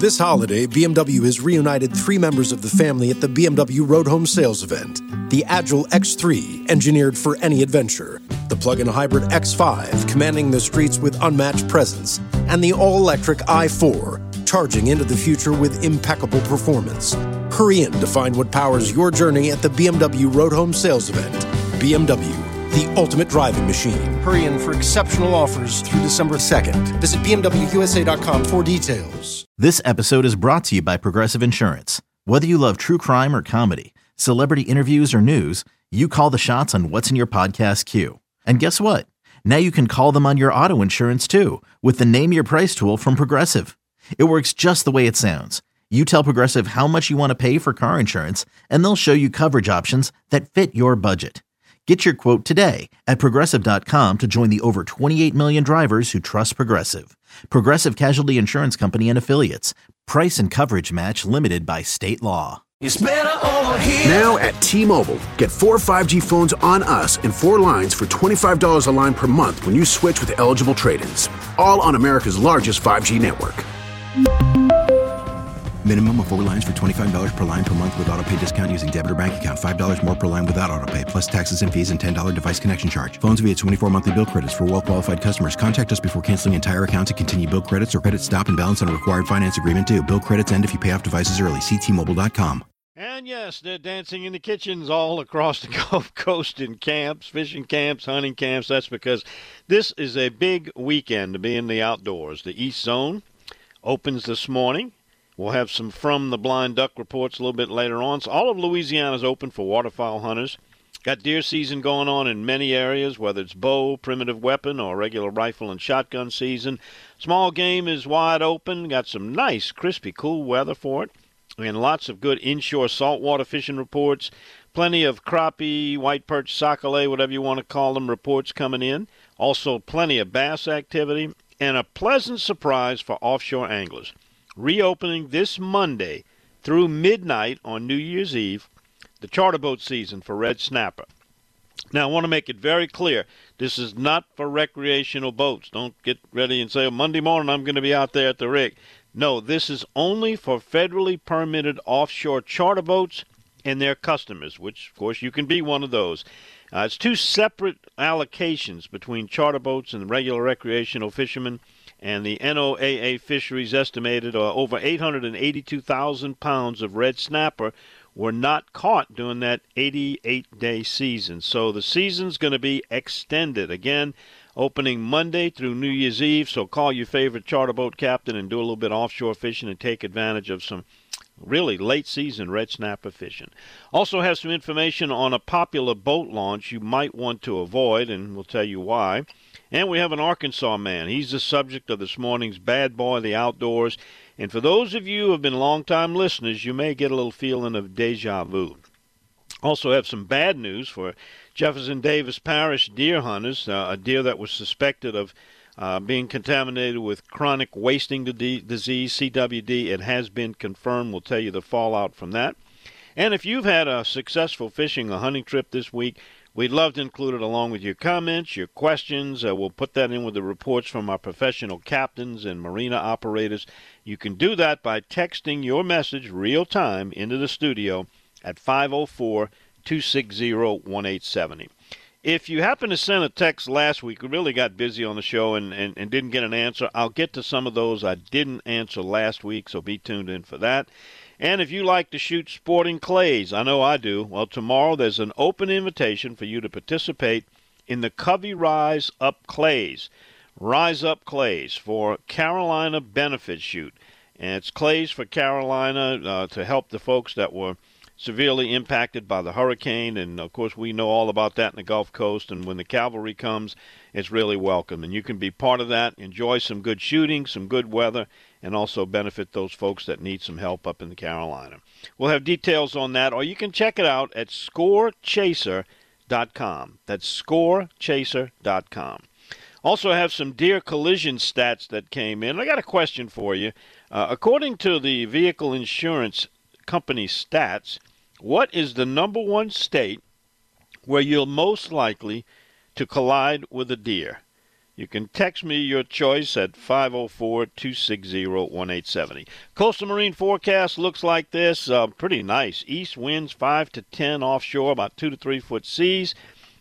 This holiday, BMW has reunited 3 members of the family at the BMW Road Home Sales event. The Agile X3, engineered for any adventure. The plug-in hybrid X5, commanding the streets with unmatched presence. And the all-electric i4, charging into the future with impeccable performance. Hurry in to find what powers your journey at the BMW Road Home Sales event. BMW, the ultimate driving machine. Hurry in for exceptional offers through December 2nd. Visit BMWUSA.com for details. This episode is brought to you by Progressive Insurance. Whether you love true crime or comedy, celebrity interviews or news, you call the shots on what's in your podcast queue. And guess what? Now you can call them on your auto insurance too with the Name Your Price tool from Progressive. It works just the way it sounds. You tell Progressive how much you want to pay for car insurance, and they'll show you coverage options that fit your budget. Get your quote today at Progressive.com to join the over 28 million drivers who trust Progressive. Progressive Casualty Insurance Company and Affiliates. Price and coverage match limited by state law. It's better over here. Now at T-Mobile, get 4 5G phones on us and 4 lines for $25 a line per month when you switch with eligible trade-ins. All on America's largest 5G network. Minimum of 4 lines for $25 per line per month with autopay discount using debit or bank account. $5 more per line without autopay, plus taxes and fees and $10 device connection charge. Phones via 24 monthly bill credits for well-qualified customers. Contact us before canceling entire account to continue bill credits or credit stop and balance on a required finance agreement due. Bill credits end if you pay off devices early. See T-Mobile.com. And yes, they're dancing in the kitchens all across the Gulf Coast in camps, fishing camps, hunting camps. That's because this is a big weekend to be in the outdoors. The East Zone opens this morning. We'll have some From the Blind Duck reports a little bit later on. So all of Louisiana is open for waterfowl hunters. Got deer season going on in many areas, whether it's bow, primitive weapon, or regular rifle and shotgun season. Small game is wide open. Got some nice, crispy, cool weather for it. And lots of good inshore saltwater fishing reports. Plenty of crappie, white perch, sockeye, whatever you want to call them, reports coming in. Also plenty of bass activity. And a pleasant surprise for offshore anglers. Reopening this Monday through midnight on New Year's Eve, the charter boat season for red snapper. Now, I want to make it very clear, this is not for recreational boats. Don't get ready and say, Monday morning I'm going to be out there at the rig. No, this is only for federally permitted offshore charter boats and their customers, which, of course, you can be one of those. It's 2 separate allocations between charter boats and regular recreational fishermen. And the NOAA fisheries estimated over 882,000 pounds of red snapper were not caught during that 88-day season. So the season's going to be extended. Again, opening Monday through New Year's Eve. So call your favorite charter boat captain and do a little bit offshore fishing and take advantage of some really late-season red snapper fishing. Also have some information on a popular boat launch you might want to avoid, and we'll tell you why. And we have an Arkansas man. He's the subject of this morning's Bad Boy of the Outdoors. And for those of you who have been long-time listeners, you may get a little feeling of deja vu. Also have some bad news for Jefferson Davis Parish deer hunters. A deer that was suspected of being contaminated with chronic wasting disease, CWD. It has been confirmed. We'll tell you the fallout from that. And if you've had a successful fishing or hunting trip this week, we'd love to include it along with your comments, your questions. We'll put that in with the reports from our professional captains and marina operators. You can do that by texting your message real time into the studio at 504-260-1870. If you happen to send a text last week, we really got busy on the show and didn't get an answer. I'll get to some of those I didn't answer last week, so be tuned in for that. And if you like to shoot sporting clays, I know I do, well, tomorrow there's an open invitation for you to participate in the Covey Rise Up Clays. Rise Up Clays for Carolina Benefit Shoot. And it's clays for Carolina to help the folks that were severely impacted by the hurricane. And, of course, we know all about that in the Gulf Coast. And when the cavalry comes, it's really welcome. And you can be part of that, enjoy some good shooting, some good weather, and also benefit those folks that need some help up in the Carolina. We'll have details on that, or you can check it out at scorechaser.com. That's scorechaser.com. Also have some deer collision stats that came in. I got a question for you. According to the vehicle insurance company stats, what is the number one state where you're most likely to collide with a deer? You can text me your choice at 504-260-1870. Coastal marine forecast looks like this. Pretty nice. East winds 5 to 10 offshore, about 2 to 3 foot seas.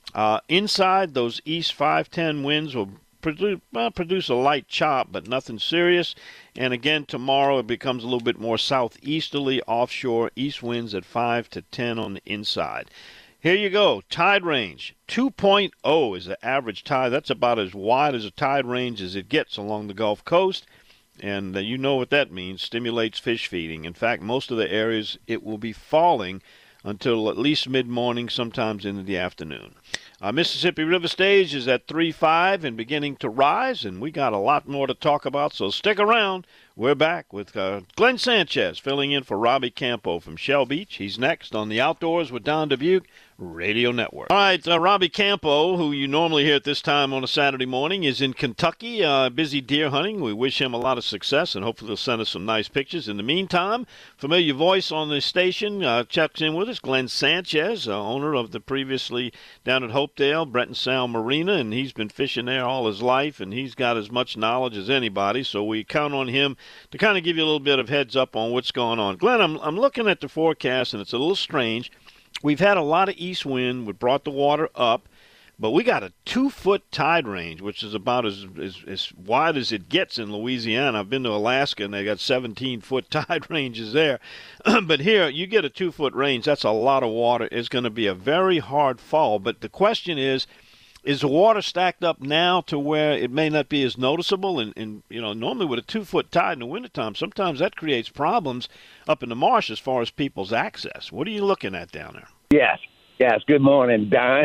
Inside, those east 5-10 winds will produce a light chop, but nothing serious. And again, tomorrow it becomes a little bit more southeasterly offshore, east winds at 5 to 10 on the inside. Here you go. Tide range 2.0 is the average tide. That's about as wide as a tide range as it gets along the Gulf Coast. And you know what that means. Stimulates fish feeding. In fact, most of the areas it will be falling until at least mid-morning, sometimes into the afternoon. Mississippi River stage is at 3.5 and beginning to rise, and we got a lot more to talk about, so stick around. We're back with Glenn Sanchez filling in for Robbie Campo from Shell Beach. He's next on the Outdoors with Don Dubuque Radio Network. All right, Robbie Campo, who you normally hear at this time on a Saturday morning, is in Kentucky, busy deer hunting. We wish him a lot of success, and hopefully he'll send us some nice pictures. In the meantime, familiar voice on the station checks in with us, Glenn Sanchez, owner of the previously down at Hopedale, Breton Sound Marina, and he's been fishing there all his life, and he's got as much knowledge as anybody, so we count on him to kind of give you a little bit of heads up on what's going on. Glenn, I'm looking at the forecast, and it's a little strange. We've had a lot of east wind, which brought the water up, but we got a 2-foot tide range, which is about as wide as it gets in Louisiana. I've been to Alaska, and they got 17-foot tide ranges there. But here, you get a 2-foot range. That's a lot of water. It's going to be a very hard fall. But the question is the water stacked up now to where it may not be as noticeable? And normally with a 2-foot tide in the wintertime, sometimes that creates problems up in the marsh as far as people's access. What are you looking at down there? Yes. Good morning, Don.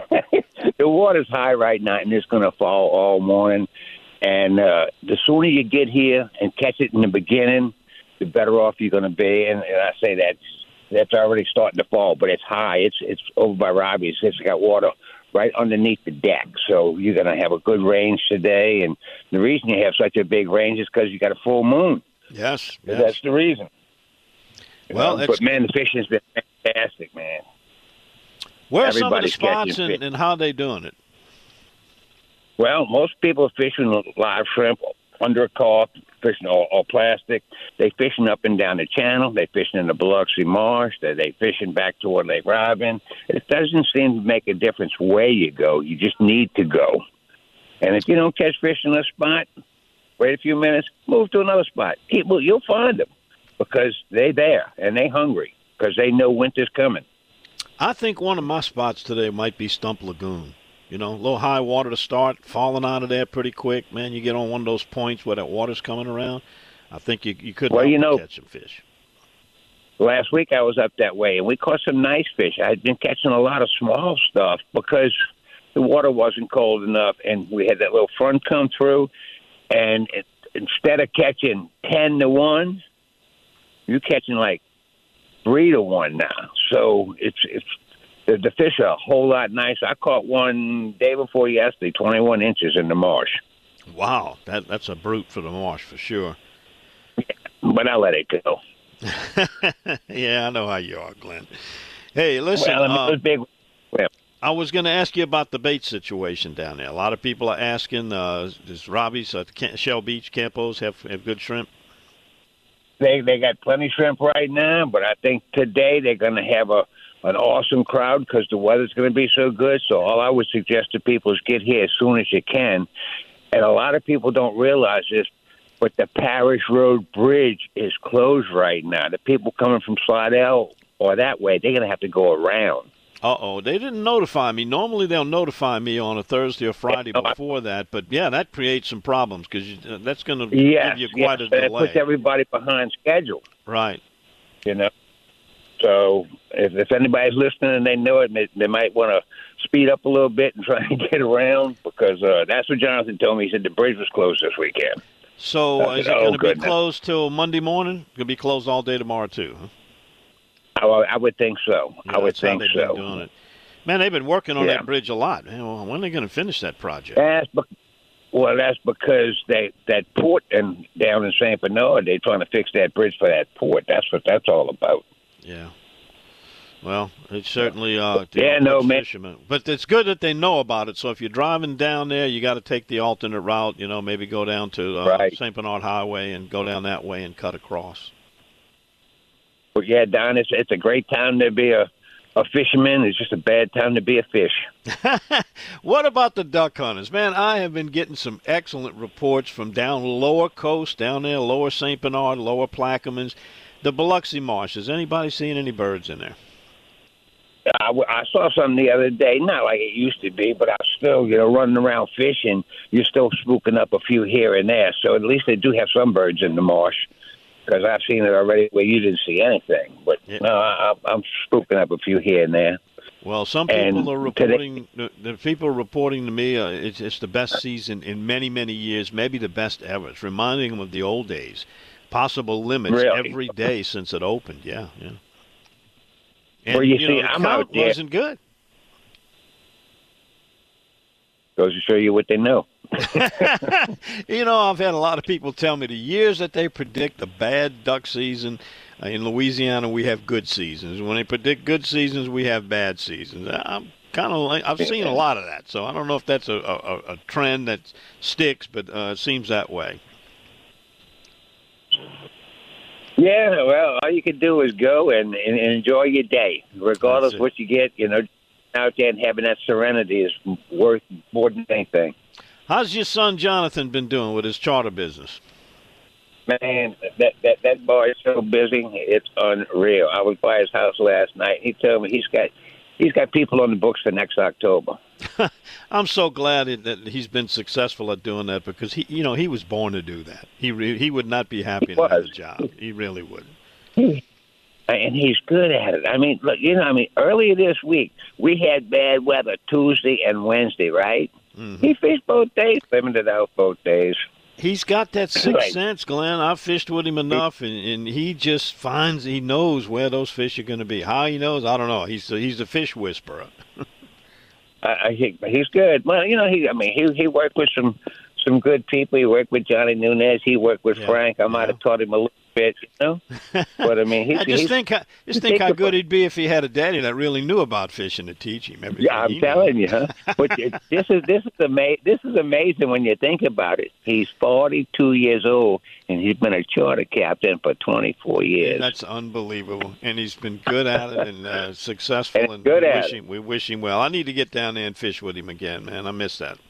The water's high right now, and it's going to fall all morning. And the sooner you get here and catch it in the beginning, the better off you're going to be. And I say that's already starting to fall, but it's high. It's over by Robbie's. It's got water right underneath the deck. So you're going to have a good range today. And the reason you have such a big range is because you got a full moon. Yes. That's the reason. Well, but, man, the fishing's been fantastic, man. Where are some of the Everybody's spots catching and how are they doing it? Well, most people are fishing live shrimp under a cork, fishing all plastic. They fishing up and down the channel. They fishing in the Biloxi Marsh. They fishing back toward Lake Robin. It doesn't seem to make a difference where you go. You just need to go. And if you don't catch fish in a spot, wait a few minutes, move to another spot. You'll find them because they're there and they're hungry because they know winter's coming. I think one of my spots today might be Stump Lagoon. A little high water to start, falling out of there pretty quick. Man, you get on one of those points where that water's coming around. I think you could catch some fish. Last week I was up that way, and we caught some nice fish. I had been catching a lot of small stuff because the water wasn't cold enough, and we had that little front come through, and instead of catching 10-1, you're catching like 3-1 now. So it's the fish are a whole lot nicer. I caught one day before yesterday, 21 inches in the marsh. Wow, that's a brute for the marsh for sure. Yeah, but I let it go. Yeah, I know how you are, Glenn. Hey, listen. Well, it was big. Well, I was going to ask you about the bait situation down there. A lot of people are asking, does Robbie's Shell Beach Campos have good shrimp? They got plenty of shrimp right now, but I think today they're going to have an awesome crowd because the weather's going to be so good. So all I would suggest to people is get here as soon as you can. And a lot of people don't realize this, but the Parish Road Bridge is closed right now. The people coming from Slidell or that way, they're going to have to go around. Uh-oh, they didn't notify me. Normally they'll notify me on a Thursday or Friday before that. But, yeah, that creates some problems because that's going to give you quite a delay. It puts everybody behind schedule. Right. So if anybody's listening and they know it, they might want to speed up a little bit and try and get around because that's what Jonathan told me. He said the bridge was closed this weekend. So is it going to be closed till Monday morning? It's going to be closed all day tomorrow too, huh? I would think so. Yeah, I would think so. Been doing it. Man, they've been working on that bridge a lot. Man, when are they going to finish that project? That's because that port and down in St. Bernard, they're trying to fix that bridge for that port. That's what that's all about. Yeah. Well, it's certainly fishermen. But it's good that they know about it. So if you're driving down there, you got to take the alternate route. Maybe go down to St. Bernard Highway and go down that way and cut across. Well, yeah, Don, it's a great time to be a fisherman. It's just a bad time to be a fish. What about the duck hunters? Man, I have been getting some excellent reports from down lower coast, down there, lower St. Bernard, lower Plaquemines, the Biloxi Marsh. Is anybody seeing any birds in there? I saw some the other day, not like it used to be, but I was still, running around fishing. You're still spooking up a few here and there. So at least they do have some birds in the marsh, because I've seen it already where you didn't see anything. But no, I'm spooking up a few here and there. Well, some people are reporting. The people are reporting to me it's the best season in many, many years, maybe the best ever. It's reminding them of the old days. Possible limits every day since it opened. Yeah. And, well, see, I'm out there. Wasn't good. Goes to show you what they know. I've had a lot of people tell me the years that they predict a bad duck season. In Louisiana, we have good seasons. When they predict good seasons, we have bad seasons. I've seen a lot of that, so I don't know if that's a trend that sticks, but it seems that way. Yeah, well, all you can do is go and enjoy your day, regardless what you get. Out there and having that serenity is worth more than anything. How's your son Jonathan been doing with his charter business? Man, that boy is so busy, it's unreal. I was by his house last night. He told me he's got people on the books for next October. I'm so glad that he's been successful at doing that, because he was born to do that. He would not be happy in another job. He really would. And he's good at it. I mean, look, earlier this week we had bad weather Tuesday and Wednesday, right? Mm-hmm. He fished both days, limited out both days. He's got that sixth sense, Glenn. I've fished with him enough, and he just he knows where those fish are going to be. How he knows, I don't know. He's a fish whisperer. He's good. Well, he worked with some good people. He worked with Johnny Nunez. He worked with Frank. I might have taught him a little bit, But I mean, think how good he'd be if he had a daddy that really knew about fishing to teach him everything. Yeah, I'm telling you, huh? But this is amazing when you think about it. He's 42 years old, and he's been a charter captain for 24 years. That's unbelievable, and he's been good at it and successful. And good at it. We wish him well. I need to get down there and fish with him again, man. I miss that.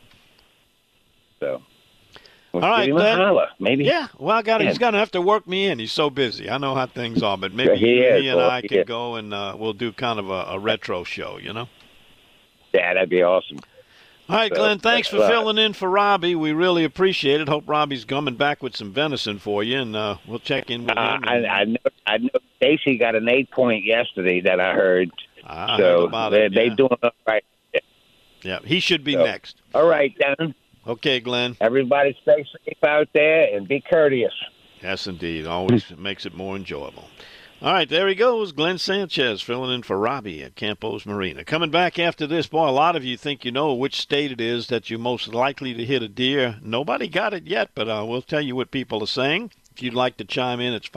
So. All right, Glenn. Maybe. Yeah, well, he's going to have to work me in. He's so busy. I know how things are, but maybe he and I can go and we'll do kind of a retro show, Yeah, that'd be awesome. All right, Glenn, thanks for filling in for Robbie. We really appreciate it. Hope Robbie's coming back with some venison for you, and we'll check in with him. I know Stacy got an 8-point yesterday that I heard. I heard about it. They're doing all right. Yeah, he should be next. All right, Don. Okay, Glenn. Everybody stay safe out there and be courteous. Yes, indeed. Always makes it more enjoyable. All right, there he goes, Glenn Sanchez, filling in for Robbie at Campos Marina. Coming back after this, boy, a lot of you think you know which state it is that you're most likely to hit a deer. Nobody got it yet, but we'll tell you what people are saying. If you'd like to chime in, it's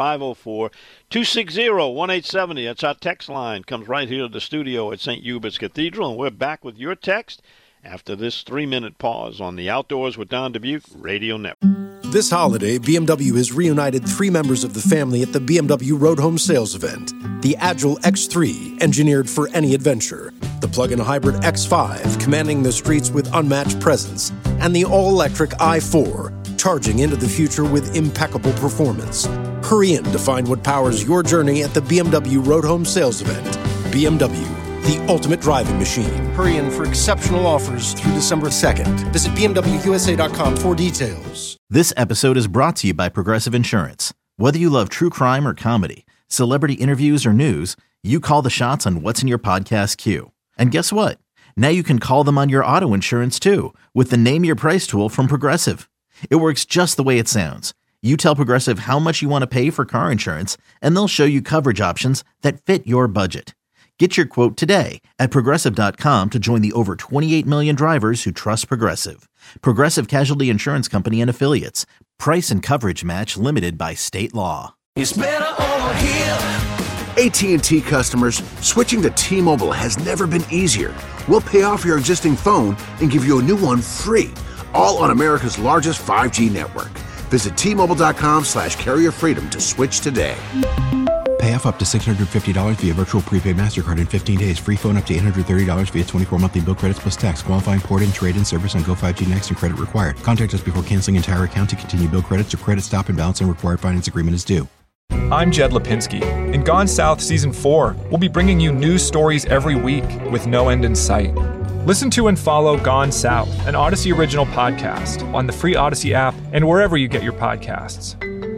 504-260-1870. That's our text line. Comes right here to the studio at St. Hubert's Cathedral, and we're back with your text after this 3-minute pause on the Outdoors with Don Dubuque Radio Network. This holiday, BMW has reunited 3 members of the family at the BMW Road Home Sales Event. The Agile X3, engineered for any adventure. The plug-in hybrid X5, commanding the streets with unmatched presence. And the all-electric i4, charging into the future with impeccable performance. Hurry in to find what powers your journey at the BMW Road Home Sales Event. BMW, the ultimate driving machine. Hurry in for exceptional offers through December 2nd. Visit BMWUSA.com for details. This episode is brought to you by Progressive Insurance. Whether you love true crime or comedy, celebrity interviews or news, you call the shots on what's in your podcast queue. And guess what? Now you can call them on your auto insurance too, with the Name Your Price tool from Progressive. It works just the way it sounds. You tell Progressive how much you want to pay for car insurance, and they'll show you coverage options that fit your budget. Get your quote today at Progressive.com to join the over 28 million drivers who trust Progressive. Progressive Casualty Insurance Company and Affiliates. Price and coverage match limited by state law. It's better over here. AT&T customers, switching to T-Mobile has never been easier. We'll pay off your existing phone and give you a new one free, all on America's largest 5G network. Visit T-Mobile.com/carrier freedom to switch today. Pay off up to $650 via virtual prepaid MasterCard in 15 days. Free phone up to $830 via 24 monthly bill credits plus tax. Qualifying port-in, trade-in service on Go5G Next and credit required. Contact us before canceling entire account to continue bill credits or credit stop and balance on required finance agreement is due. I'm Jed Lipinski. In Gone South Season 4, we'll be bringing you news stories every week with no end in sight. Listen to and follow Gone South, an Odyssey original podcast, on the free Odyssey app and wherever you get your podcasts.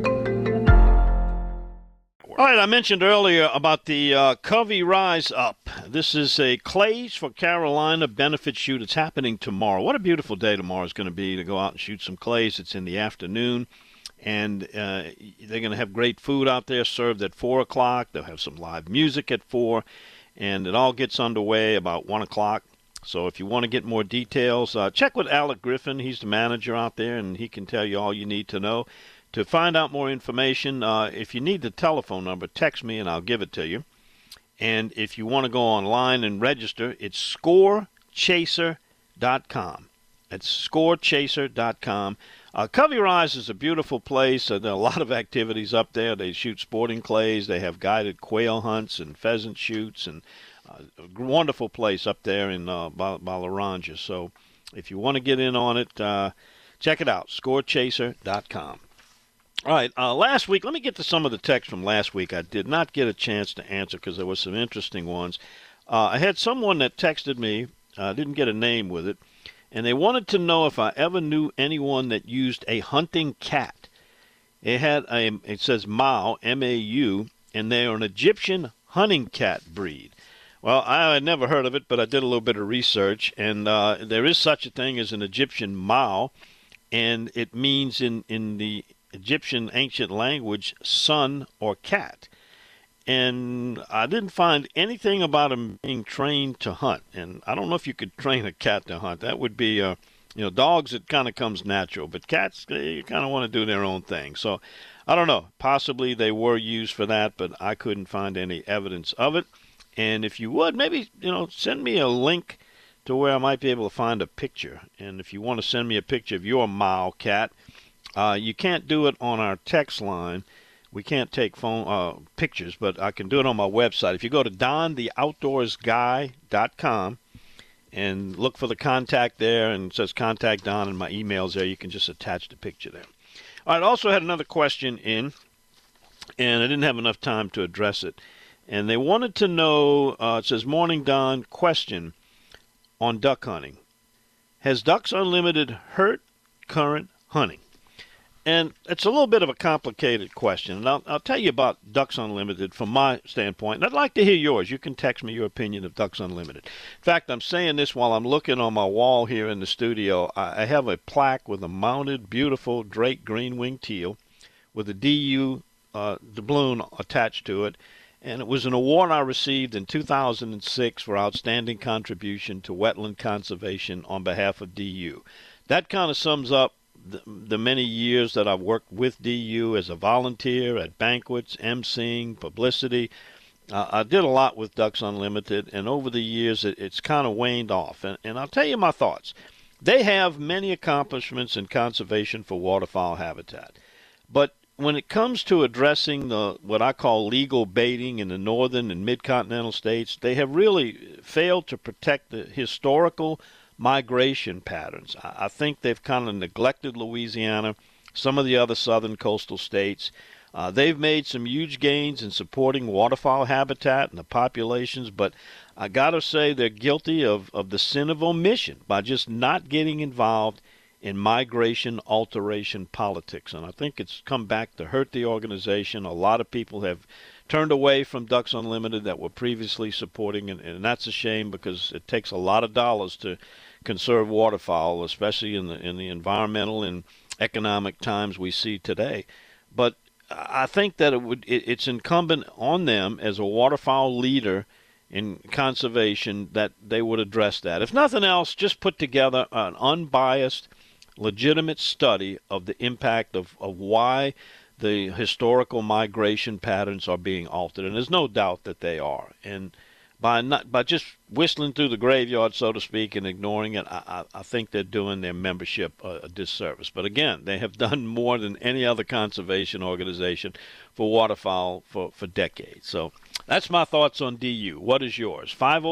All right, I mentioned earlier about the Covey Rise Up. This is a Clays for Carolina benefit shoot. It's happening tomorrow. What a beautiful day tomorrow is going to be to go out and shoot some clays. It's in the afternoon, and they're going to have great food out there served at 4 o'clock. They'll have some live music at 4, and it all gets underway about 1 o'clock. So if you want to get more details, check with Alec Griffin. He's the manager out there, and he can tell you all you need to know. To find out more information, if you need the telephone number, text me and I'll give it to you. And if you want to go online and register, it's scorechaser.com. It's scorechaser.com. Covey Rise is a beautiful place. There are a lot of activities up there. They shoot sporting clays. They have guided quail hunts and pheasant shoots, and a wonderful place up there in Ballaranja. So if you want to get in on it, check it out, scorechaser.com. All right, last week, let me get to some of the texts from last week. I did not get a chance to answer because there were some interesting ones. I had someone that texted me, didn't get a name with it, and they wanted to know if I ever knew anyone that used a hunting cat. It says Mau, M-A-U, and they are an Egyptian hunting cat breed. Well, I had never heard of it, but I did a little bit of research, and there is such a thing as an Egyptian Mau, and it means in the Egyptian ancient language, son or cat. And I didn't find anything about him being trained to hunt. And I don't know if you could train a cat to hunt. That would be, dogs, it kind of comes natural. But cats, you kind of want to do their own thing. So I don't know. Possibly they were used for that, but I couldn't find any evidence of it. And if you would, maybe, send me a link to where I might be able to find a picture. And if you want to send me a picture of your Mau cat, you can't do it on our text line. We can't take phone pictures, but I can do it on my website. If you go to dontheoutdoorsguy.com and look for the contact there, and it says Contact Don, and my email's there, you can just attach the picture there. All right, I also had another question in, and I didn't have enough time to address it. And they wanted to know, it says, Morning Don, question on duck hunting. Has Ducks Unlimited hurt current hunting? And it's a little bit of a complicated question, and I'll tell you about Ducks Unlimited from my standpoint, and I'd like to hear yours. You can text me your opinion of Ducks Unlimited. In fact, I'm saying this while I'm looking on my wall here in the studio. I have a plaque with a mounted, beautiful Drake green-winged teal with a DU doubloon attached to it, and it was an award I received in 2006 for outstanding contribution to wetland conservation on behalf of DU. That kind of sums up the many years that I've worked with DU as a volunteer at banquets, emceeing, publicity. I did a lot with Ducks Unlimited, and over the years it's kind of waned off. And I'll tell you my thoughts. They have many accomplishments in conservation for waterfowl habitat. But when it comes to addressing what I call legal baiting in the northern and mid-continental states, they have really failed to protect the historical migration patterns. I think they've kind of neglected Louisiana, some of the other southern coastal states. They've made some huge gains in supporting waterfowl habitat and the populations, but I got to say they're guilty of the sin of omission by just not getting involved in migration alteration politics. And I think it's come back to hurt the organization. A lot of people have turned away from Ducks Unlimited that were previously supporting, and that's a shame because it takes a lot of dollars to conserve waterfowl, especially in the environmental and economic times we see today. But I think that it's incumbent on them as a waterfowl leader in conservation that they would address that. If nothing else, just put together an unbiased, legitimate study of the impact of why the historical migration patterns are being altered, and there's no doubt that they are. And by just whistling through the graveyard, so to speak, and ignoring it, I think they're doing their membership a disservice. But again, they have done more than any other conservation organization for waterfowl for decades. So that's my thoughts on DU. What is yours?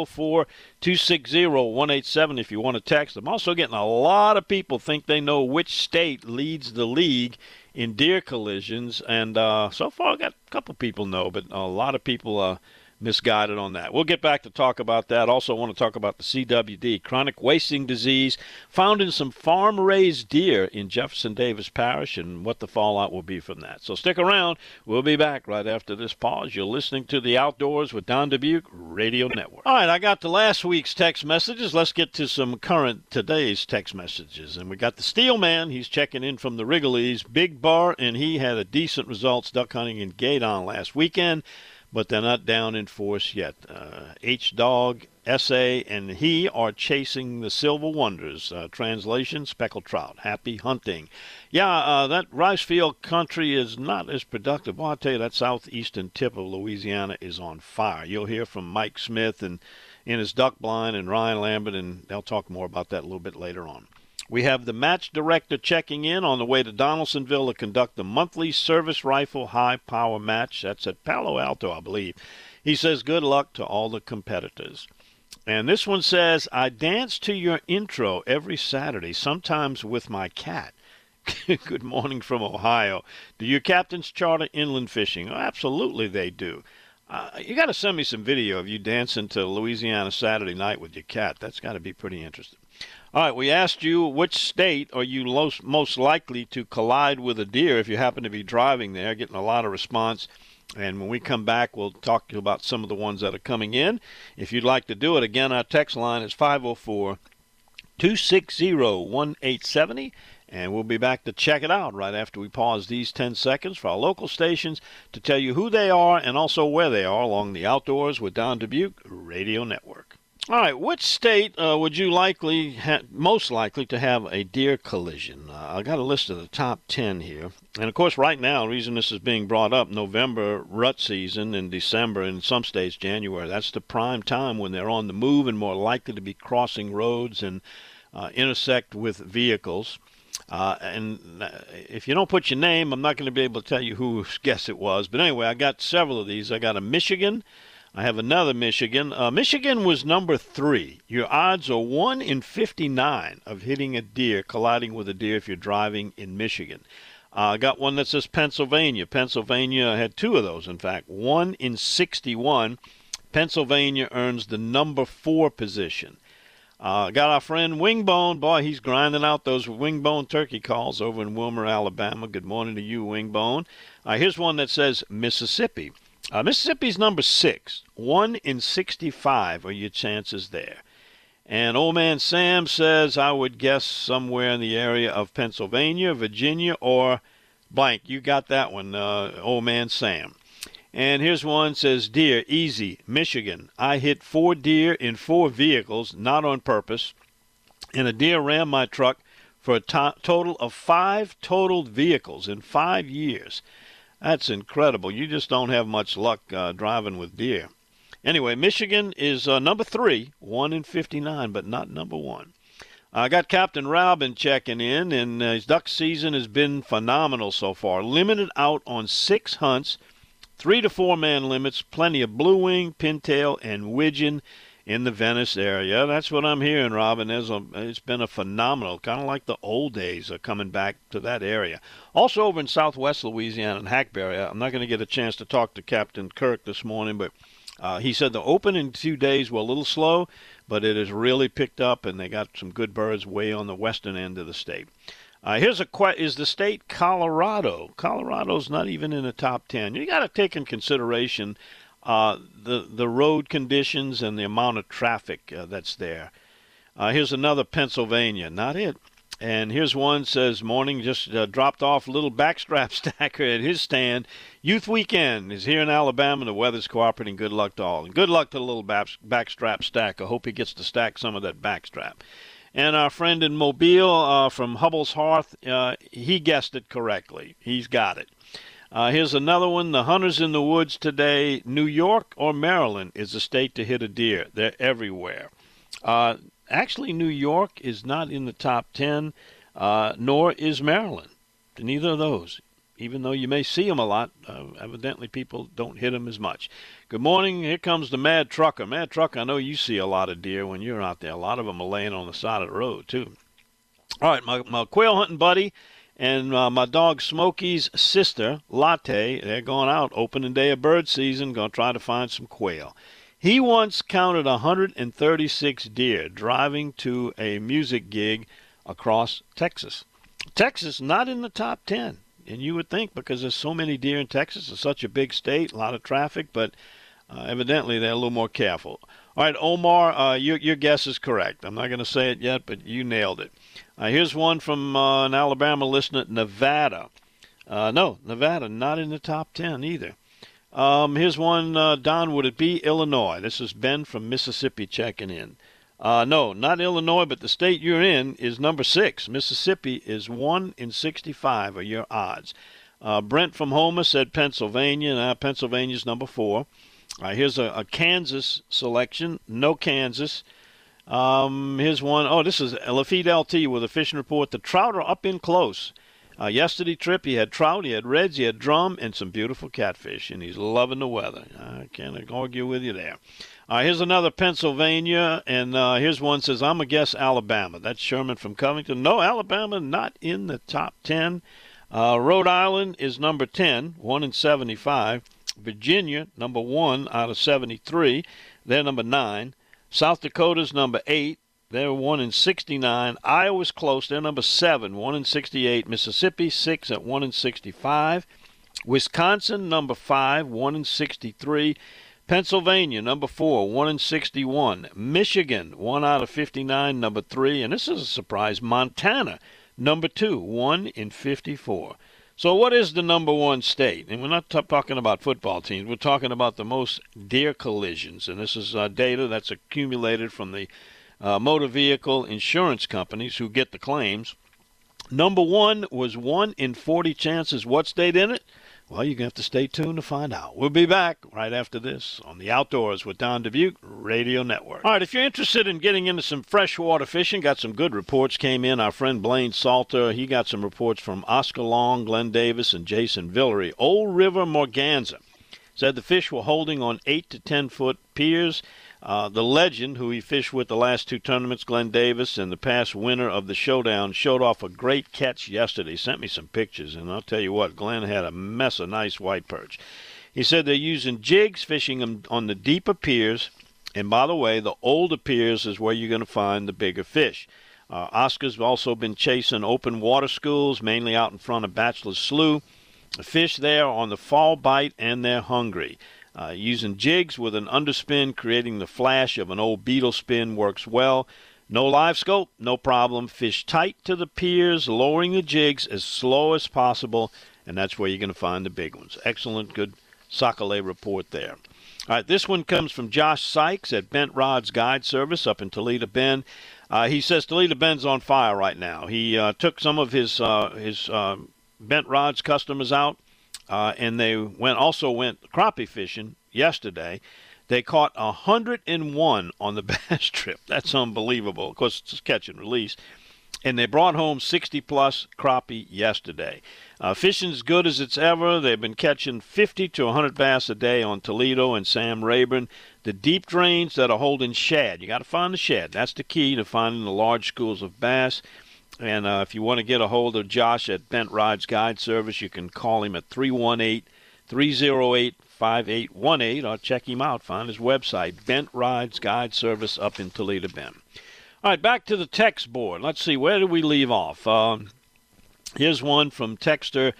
504-260-187 if you want to text. I'm also getting a lot of people think they know which state leads the league in deer collisions, and so far I got a couple people know, but a lot of people misguided on that. We'll get back to talk about that. Also want to talk about the CWD, chronic wasting disease, found in some farm-raised deer in Jefferson Davis Parish, and what the fallout will be from that. So stick around. We'll be back right after this pause. You're listening to The Outdoors with Don Dubuque Radio Network. All right, I got the last week's text messages. Let's get to some today's text messages. And we got the Steel Man. He's checking in from the Wrigley's, Big Bar, and he had a decent results duck hunting in Gaydon last weekend, but they're not down in force yet. H-Dog, S.A., and he are chasing the silver wonders. Translation, speckled trout. Happy hunting. Yeah, that rice field country is not as productive. Well, I'll tell you, that southeastern tip of Louisiana is on fire. You'll hear from Mike Smith and in his duck blind and Ryan Lambert, and they'll talk more about that a little bit later on. We have the match director checking in on the way to Donaldsonville to conduct the monthly service rifle high-power match. That's at Palo Alto, I believe. He says good luck to all the competitors. And this one says, I dance to your intro every Saturday, sometimes with my cat. Good morning from Ohio. Do your captains charter inland fishing? Oh, absolutely they do. You got to send me some video of you dancing to Louisiana Saturday night with your cat. That's got to be pretty interesting. All right, we asked you which state are you most likely to collide with a deer if you happen to be driving there, getting a lot of response. And when we come back, we'll talk to you about some of the ones that are coming in. If you'd like to do it, again, our text line is 504-260-1870. And we'll be back to check it out right after we pause these 10 seconds for our local stations to tell you who they are and also where they are along the Outdoors with Don Dubuque Radio Network. All right, which state would you most likely to have a deer collision? I got a list of the top 10 here. And, of course, right now, the reason this is being brought up, November rut season and December, in some states January, that's the prime time when they're on the move and more likely to be crossing roads and intersect with vehicles. And if you don't put your name, I'm not going to be able to tell you whose guess it was. But anyway, I got several of these. I got a Michigan. I have another Michigan. Michigan was number 3. Your odds are 1 in 59 of hitting a deer, colliding with a deer if you're driving in Michigan. I got one that says Pennsylvania. Pennsylvania had 2 of those, in fact. 1 in 61. Pennsylvania earns the number 4 position. Got our friend Wingbone. Boy, he's grinding out those Wingbone turkey calls over in Wilmer, Alabama. Good morning to you, Wingbone. Here's one that says Mississippi. Mississippi's number 6. 1 in 65 are your chances there. And old man Sam says, I would guess somewhere in the area of Pennsylvania, Virginia, or blank. You got that one, old man Sam. And here's one says, deer, easy, Michigan. I hit 4 deer in 4 vehicles, not on purpose, and a deer rammed my truck for a total of 5 totaled vehicles in 5 years. That's incredible. You just don't have much luck driving with deer. Anyway, Michigan is number 3, 1 in 59, but not number 1. I got Captain Robin checking in, and his duck season has been phenomenal so far. Limited out on 6 hunts, 3 to 4 man limits, plenty of blue wing, pintail, and widgeon in the Venice area. That's what I'm hearing, Robin. It's been a phenomenal, kind of like the old days are coming back to that area. Also over in southwest Louisiana and Hackberry, I'm not going to get a chance to talk to Captain Kirk this morning, but he said the open in 2 days were a little slow, but it has really picked up, and they got some good birds way on the western end of the state. Here's is the state Colorado. Colorado's not even in the top 10. You got to take in consideration the road conditions and the amount of traffic that's there. Here's another Pennsylvania. Not it. And here's one says, morning, just dropped off a little backstrap stacker at his stand. Youth Weekend is here in Alabama. The weather's cooperating. Good luck to all. And good luck to the little backstrap stacker. Hope he gets to stack some of that backstrap. And our friend in Mobile from Hubble's Hearth, he guessed it correctly. He's got it. Here's another one. The hunters in the woods today. New York or Maryland is the state to hit a deer. They're everywhere. Actually, New York is not in the top 10, nor is Maryland. Neither of those. Even though you may see them a lot, evidently people don't hit them as much. Good morning. Here comes the Mad Trucker. Mad Trucker, I know you see a lot of deer when you're out there. A lot of them are laying on the side of the road, too. All right, my quail hunting buddy and my dog Smokey's sister, Latte, they're going out opening day of bird season, going to try to find some quail. He once counted 136 deer driving to a music gig across Texas. Texas not in the top 10. And you would think because there's so many deer in Texas, it's such a big state, a lot of traffic, but evidently they're a little more careful. All right, Omar, your guess is correct. I'm not going to say it yet, but you nailed it. Here's one from an Alabama listener, Nevada. No, Nevada, not in the top 10 either. Here's one, Don, would it be Illinois? This is Ben from Mississippi checking in. No, not Illinois, but the state you're in is number 6. Mississippi is 1 in 65 are your odds. Brent from Homer said Pennsylvania. Pennsylvania's number 4. Here's a Kansas selection. No Kansas. Here's one. Oh, this is Lafitte LT with a fishing report. The trout are up in close. Yesterday trip, he had trout, he had reds, he had drum, and some beautiful catfish, and he's loving the weather. I can't argue with you there. Here's another Pennsylvania, and here's one says, I'm going to guess Alabama. That's Sherman from Covington. No, Alabama not in the top 10. Rhode Island is number 10, 1 in 75. Virginia, number 1 out of 73. They're number 9. South Dakota's number 8. They're 1 in 69. Iowa's close. They're number 7, 1 in 68. Mississippi, 6 at 1 in 65. Wisconsin, number 5, 1 in 63. Pennsylvania, number 4, 1 in 61. Michigan, 1 out of 59, number 3. And this is a surprise. Montana, number 2, 1 in 54. So what is the number 1 state? And we're not talking about football teams. We're talking about the most deer collisions. And this is data that's accumulated from the motor vehicle insurance companies who get the claims. Number 1 was 1 in 40 chances. What state in it? Well, you're going to have to stay tuned to find out. We'll be back right after this on The Outdoors with Don Dubuque Radio Network. All right, if you're interested in getting into some freshwater fishing, got some good reports came in. Our friend Blaine Salter, he got some reports from Oscar Long, Glenn Davis, and Jason Villery. Old River Morganza said the fish were holding on 8 to 10-foot piers. The legend, who he fished with the last 2 tournaments, Glenn Davis, and the past winner of the Showdown, showed off a great catch yesterday. He sent me some pictures, and I'll tell you what, Glenn had a mess of nice white perch. He said they're using jigs, fishing them on the deeper piers, and by the way, the older piers is where you're going to find the bigger fish. Oscar's also been chasing open water schools, mainly out in front of Bachelor's Slough. The fish there are on the fall bite, and they're hungry. Using jigs with an underspin, creating the flash of an old beetle spin works well. No live scope, no problem. Fish tight to the piers, lowering the jigs as slow as possible, and that's where you're going to find the big ones. Excellent, good Socolay report there. All right, this one comes from Josh Sykes at Bent Rods Guide Service up in Toledo Bend. He says Toledo Bend's on fire right now. He took some of his Bent Rods customers out. And they also went crappie fishing yesterday. They caught 101 on the bass trip. That's unbelievable. Of course, it's catch and release. And they brought home 60-plus crappie yesterday. Fishing's good as it's ever. They've been catching 50 to 100 bass a day on Toledo and Sam Rayburn. The deep drains that are holding shad. You got to find the shad. That's the key to finding the large schools of bass. And if you want to get a hold of Josh at Bent Rods Guide Service, you can call him at 318-308-5818 or check him out. Find his website, Bent Rods Guide Service up in Toledo Bend. All right, back to the text board. Let's see, where did we leave off? Here's one from Texter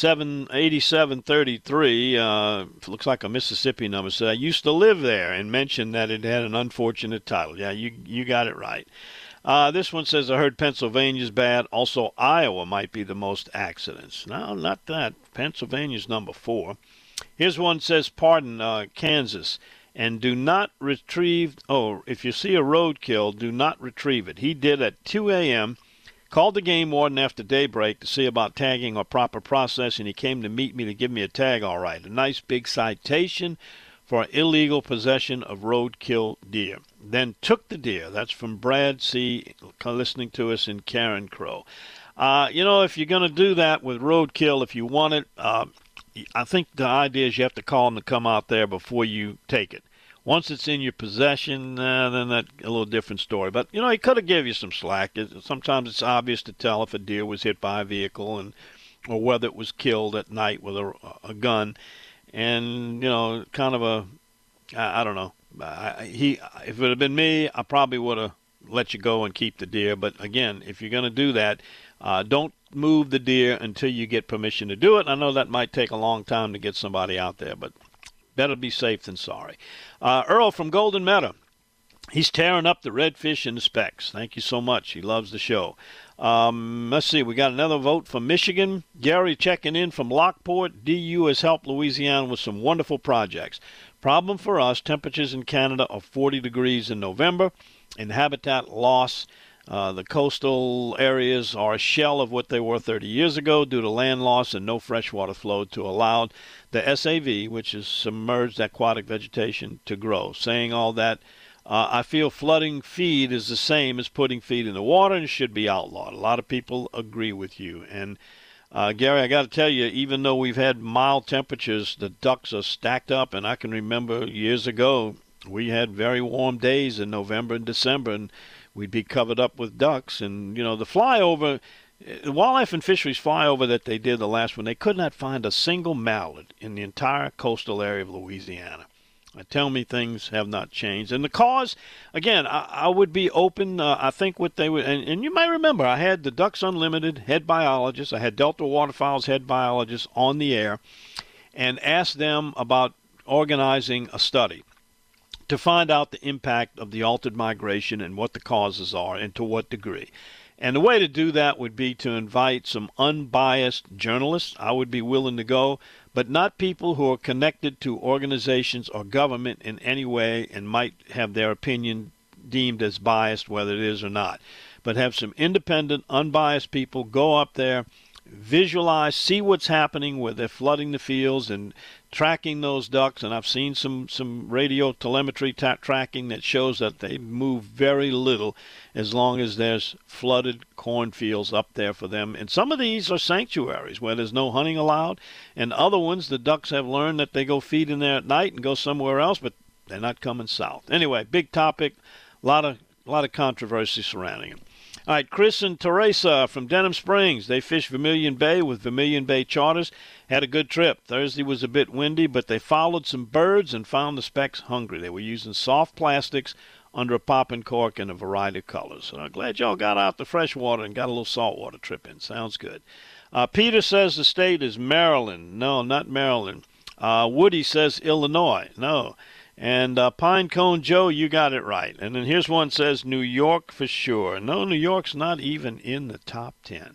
78733. Looks like a Mississippi number. Said, I used to live there, and mentioned that it had an unfortunate title. Yeah, you got it right. This one says, I heard Pennsylvania's bad. Also, Iowa might be the most accidents. No, not that. Pennsylvania's number 4. Here's one says, pardon, Kansas. And do not retrieve, if you see a roadkill, do not retrieve it. He did at 2 a.m., Called the game warden after daybreak to see about tagging or proper process, and he came to meet me to give me a tag all right. A nice big citation for illegal possession of roadkill deer. Then took the deer. That's from Brad C., listening to us in Karen Crow. If you're going to do that with roadkill, if you want it, I think the idea is you have to call them to come out there before you take it. Once it's in your possession, then that's a little different story. But, he could have given you some slack. Sometimes it's obvious to tell if a deer was hit by a vehicle or whether it was killed at night with a gun. And, kind of I don't know. If it had been me, I probably would have let you go and keep the deer. But, again, if you're going to do that, don't move the deer until you get permission to do it. I know that might take a long time to get somebody out there, but better be safe than sorry. Earl from Golden Meadow. He's tearing up the redfish and the specks. Thank you so much. He loves the show. Let's see. We got another vote from Michigan. Gary checking in from Lockport. DU has helped Louisiana with some wonderful projects. Problem for us, temperatures in Canada are 40 degrees in November, and habitat loss. The coastal areas are a shell of what they were 30 years ago due to land loss and no freshwater flow to allow the SAV, which is submerged aquatic vegetation, to grow. Saying all that, I feel flooding feed is the same as putting feed in the water and should be outlawed. A lot of people agree with you. And, Gary, I got to tell you, even though we've had mild temperatures, the ducks are stacked up. And I can remember years ago, we had very warm days in November and December, and we'd be covered up with ducks. And, the flyover, the wildlife and fisheries flyover that they did the last one, they could not find a single mallard in the entire coastal area of Louisiana. Tell me things have not changed. And the cause, again, I would be open. I think what they would, and you may remember, I had the Ducks Unlimited head biologist, I had Delta Waterfowl's head biologist on the air, and asked them about organizing a study to find out the impact of the altered migration and what the causes are and to what degree. And the way to do that would be to invite some unbiased journalists. I would be willing to go, but not people who are connected to organizations or government in any way and might have their opinion deemed as biased, whether it is or not. But have some independent, unbiased people go up there, visualize, see what's happening where they're flooding the fields and tracking those ducks. And I've seen some radio telemetry tracking that shows that they move very little as long as there's flooded cornfields up there for them. And some of these are sanctuaries where there's no hunting allowed, and other ones the ducks have learned that they go feed in there at night and go somewhere else, but they're not coming south. Anyway, big topic, a lot of controversy surrounding it. All right, Chris and Teresa from Denham Springs. They fished Vermilion Bay with Vermilion Bay Charters. Had a good trip. Thursday was a bit windy, but they followed some birds and found the specks hungry. They were using soft plastics under a popping cork in a variety of colors. So I'm glad y'all got out the fresh water and got a little saltwater trip in. Sounds good. Peter says the state is Maryland. No, not Maryland. Woody says Illinois. No. And Pinecone Joe, you got it right. And then here's one says New York for sure. No, New York's not even in the top 10.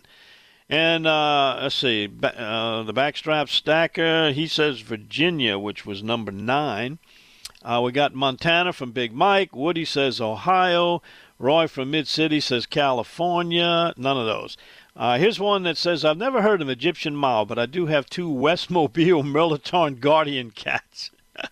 And let's see, the Backstrap Stacker, he says Virginia, which was number 9. We got Montana from Big Mike. Woody says Ohio. Roy from Mid-City says California. None of those. Here's one that says, I've never heard of Egyptian Mao, but I do have 2 Westmobile Merlaton Guardian cats.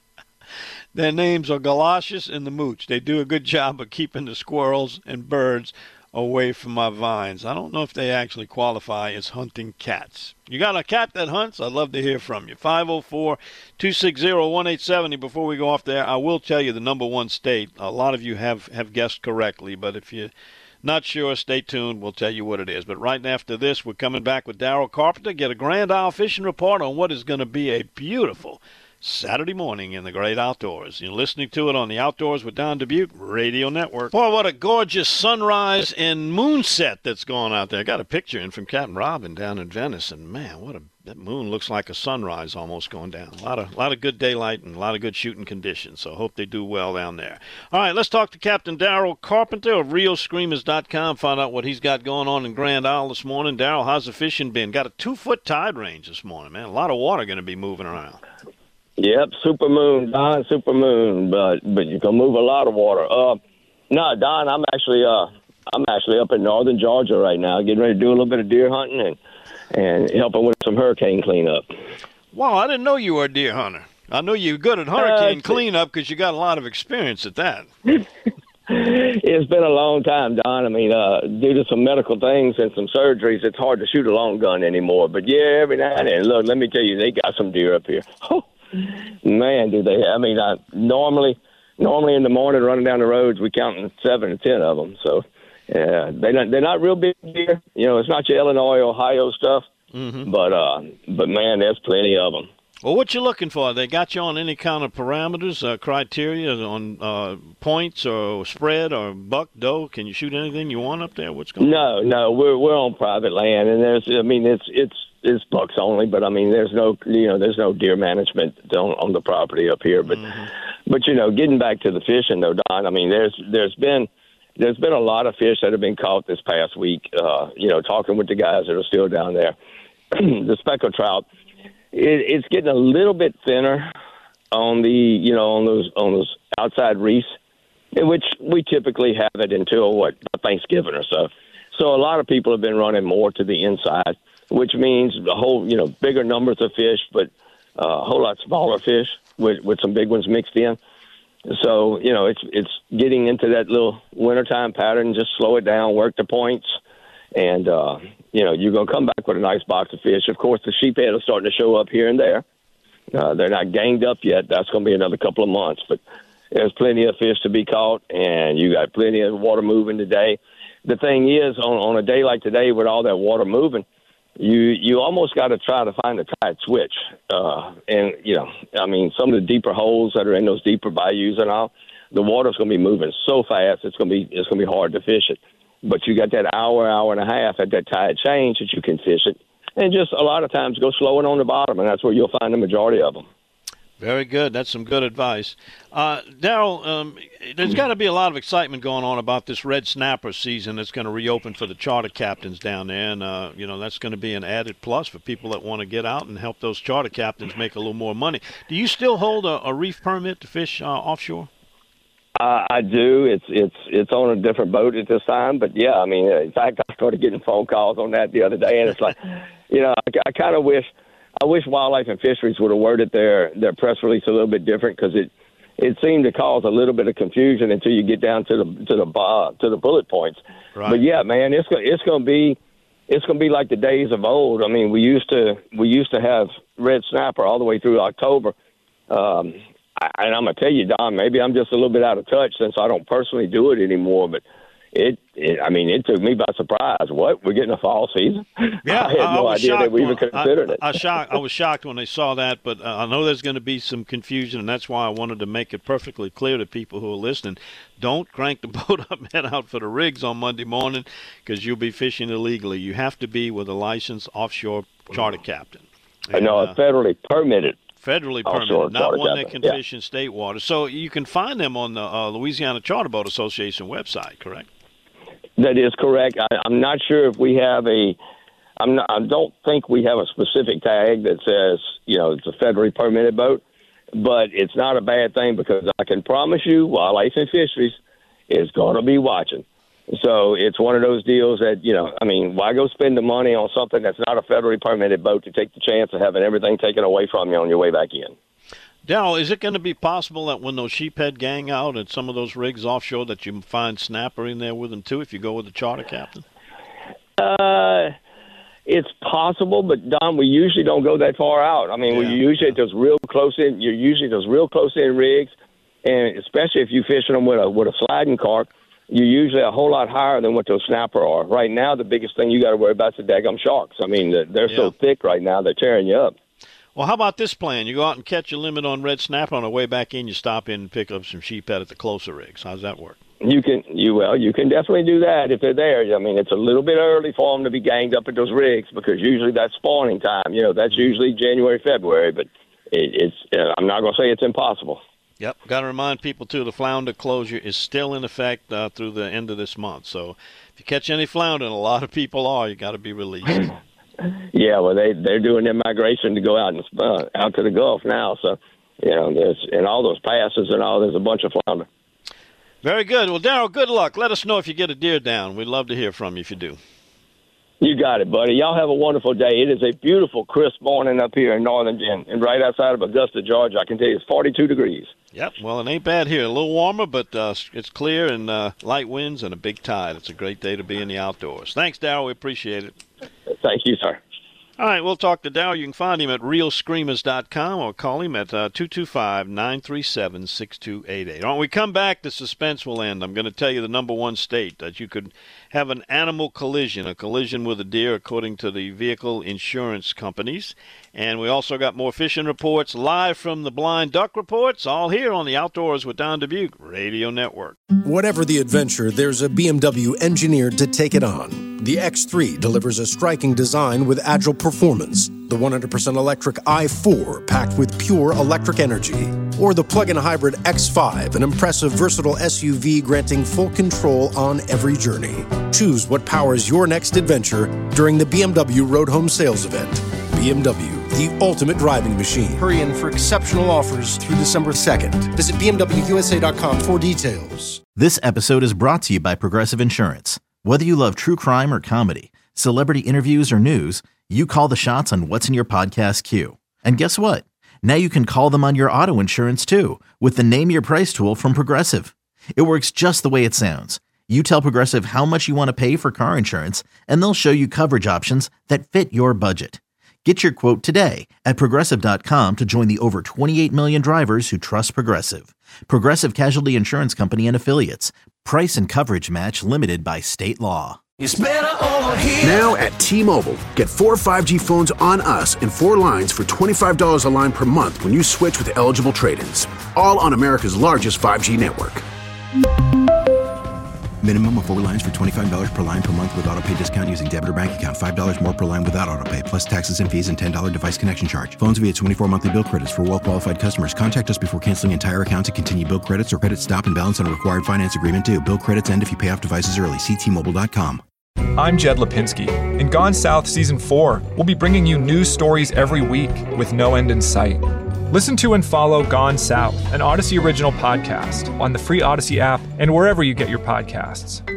Their names are Galoshes and the Mooch. They do a good job of keeping the squirrels and birds away from my vines. I don't know if they actually qualify as hunting cats. You got a cat that hunts? I'd love to hear from you. 504-260-1870. Before we go off there, I will tell you the number 1 state. A lot of you have guessed correctly, but if you're not sure, stay tuned. We'll tell you what it is. But right after this, we're coming back with Daryl Carpenter, get a Grand Isle fishing report on what is going to be a beautiful Saturday morning in the great outdoors. You're listening to it on the Outdoors with Don Dubuque Radio Network. Boy, what a gorgeous sunrise and moonset that's going out there. I got a picture in from Captain Robin down in Venice, and man, that moon looks like a sunrise almost going down. A lot of good daylight and a lot of good shooting conditions, so I hope they do well down there. All right, let's talk to Captain Daryl Carpenter of RioScreamers.com, find out what he's got going on in Grand Isle this morning. Daryl, how's the fishing been? Got a 2-foot tide range this morning, man. A lot of water going to be moving around. Yep, super moon, Don, super moon, but you can move a lot of water. No, Don, I'm actually I I'm actually up in northern Georgia right now, getting ready to do a little bit of deer hunting and helping with some hurricane cleanup. Wow, I didn't know you were a deer hunter. I know you're good at hurricane cleanup because you got a lot of experience at that. It's been a long time, Don. I mean, due to some medical things and some surgeries, it's hard to shoot a long gun anymore. But, yeah, every now and then, look, let me tell you, they got some deer up here. Oh, man, do they. I mean, normally in the morning running down the roads, we counting 7 to 10 of them. So, yeah, they're not real big deer. You know, it's not your Illinois, Ohio stuff. Mm-hmm. But, man, there's plenty of them. Well, what you looking for? They got you on any kind of parameters, criteria on points or spread or buck, doe? Can you shoot anything you want up there? What's going on? No, we're on private land, and it's bucks only. But I mean, there's no deer management on the property up here. But but getting back to the fishing though, Don. I mean, there's been a lot of fish that have been caught this past week. Talking with the guys that are still down there, the speckled trout. It's getting a little bit thinner on the on those outside reefs, which we typically have it until Thanksgiving or so. So a lot of people have been running more to the inside, which means a whole bigger numbers of fish, but a whole lot smaller fish with some big ones mixed in. So it's getting into that little wintertime pattern. Just slow it down, work the points. And, you're going to come back with a nice box of fish. Of course, the sheephead are starting to show up here and there. They're not ganged up yet. That's going to be another couple of months. But there's plenty of fish to be caught, and you got plenty of water moving today. The thing is, on a day like today with all that water moving, you almost got to try to find a tide switch. Some of the deeper holes that are in those deeper bayous and all, the water's going to be moving so fast it's going to be hard to fish it. But you got that hour and a half at that tide change that you can fish it. And just a lot of times go slowing on the bottom, and that's where you'll find the majority of them. Very good. That's some good advice. Darrell, there's got to be a lot of excitement going on about this red snapper season that's going to reopen for the charter captains down there. And, that's going to be an added plus for people that want to get out and help those charter captains make a little more money. Do you still hold a reef permit to fish offshore? I do. It's on a different boat at this time, but yeah, I mean, in fact, I started getting phone calls on that the other day, and it's like, I kind of wish Wildlife and Fisheries would have worded their press release a little bit different, because it seemed to cause a little bit of confusion until you get down to the bullet points. Right. But yeah, man, it's going to be like the days of old. I mean, we used to have red snapper all the way through October. And I'm going to tell you, Don, maybe I'm just a little bit out of touch since I don't personally do it anymore, but it took me by surprise. What? We're getting a fall season? Yeah, I had no idea that we even considered it. I was shocked when I saw that, but I know there's going to be some confusion, and that's why I wanted to make it perfectly clear to people who are listening. Don't crank the boat up and head out for the rigs on Monday morning, because you'll be fishing illegally. You have to be with a licensed offshore charter captain. And, a federally permitted. Federally permitted, not one that can fish in state water. So you can find them on the Louisiana Charter Boat Association website, correct? That is correct. I'm not sure if we have I don't think we have a specific tag that says, it's a federally permitted boat, but it's not a bad thing, because I can promise you Wildlife and Fisheries is going to be watching. So it's one of those deals that, why go spend the money on something that's not a federally permitted boat to take the chance of having everything taken away from you on your way back in? Darrell, is it going to be possible that when those sheephead gang out at some of those rigs offshore that you find snapper in there with them too if you go with the charter captain? It's possible, but Don, we usually don't go that far out. I mean, you're usually at those real close in rigs, and especially if you're fishing them with a sliding carp, you're usually a whole lot higher than what those snapper are. Right now, the biggest thing you got to worry about is the daggum sharks. I mean, they're so thick right now, they're tearing you up. Well, how about this plan? You go out and catch a limit on red snapper. On the way back in, you stop in and pick up some sheephead at the closer rigs. How's that work? You can definitely do that if they're there. I mean, it's a little bit early for them to be ganged up at those rigs, because usually that's spawning time. That's usually January, February, but I'm not going to say it's impossible. Yep. Got to remind people, too, the flounder closure is still in effect through the end of this month. So if you catch any flounder, and a lot of people are, you got to be released. Yeah, well, they're doing their migration to go out out to the Gulf now. So, there's in all those passes and all, there's a bunch of flounder. Very good. Well, Darrell, good luck. Let us know if you get a deer down. We'd love to hear from you if you do. You got it, buddy. Y'all have a wonderful day. It is a beautiful, crisp morning up here in northern and right outside of Augusta, Georgia. I can tell you it's 42 degrees. Yep. Well, it ain't bad here. A little warmer, but it's clear and light winds and a big tide. It's a great day to be in the outdoors. Thanks, Darrell. We appreciate it. Thank you, sir. All right, we'll talk to Darrell. You can find him at realscreamers.com or call him at 225-937-6288. When we come back, the suspense will end. I'm going to tell you the number one state that you could have an animal collision, a collision with a deer, according to the vehicle insurance companies. And we also got more fishing reports live from the Blind Duck Reports, all here on the Outdoors with Don Dubuque Radio Network. Whatever the adventure, there's a BMW engineered to take it on. The X3 delivers a striking design with agile performance. The 100% electric i4 packed with pure electric energy. Or the plug-in hybrid X5, an impressive, versatile SUV granting full control on every journey. Choose what powers your next adventure during the BMW Road Home Sales Event. BMW, the ultimate driving machine. Hurry in for exceptional offers through December 2nd. Visit BMWUSA.com for details. This episode is brought to you by Progressive Insurance. Whether you love true crime or comedy, celebrity interviews or news, you call the shots on what's in your podcast queue. And guess what? Now you can call them on your auto insurance too with the Name Your Price tool from Progressive. It works just the way it sounds. You tell Progressive how much you want to pay for car insurance, and they'll show you coverage options that fit your budget. Get your quote today at Progressive.com to join the over 28 million drivers who trust Progressive. Progressive Casualty Insurance Company and Affiliates. Price and coverage match limited by state law. It's better over here. Now at T-Mobile, get 4 5G phones on us and 4 lines for $25 a line per month when you switch with eligible trade-ins. All on America's largest 5G network. Minimum of 4 lines for $25 per line per month with autopay discount using debit or bank account. $5 more per line without autopay, plus taxes and fees and $10 device connection charge. Phones via 24 monthly bill credits for well-qualified customers. Contact us before canceling entire account to continue bill credits or credit stop and balance on a required finance agreement due. Bill credits end if you pay off devices early. See T-Mobile.com. I'm Jed Lipinski. In Gone South Season 4, we'll be bringing you news stories every week with no end in sight. Listen to and follow Gone South, an Odyssey original podcast, on the free Odyssey app and wherever you get your podcasts.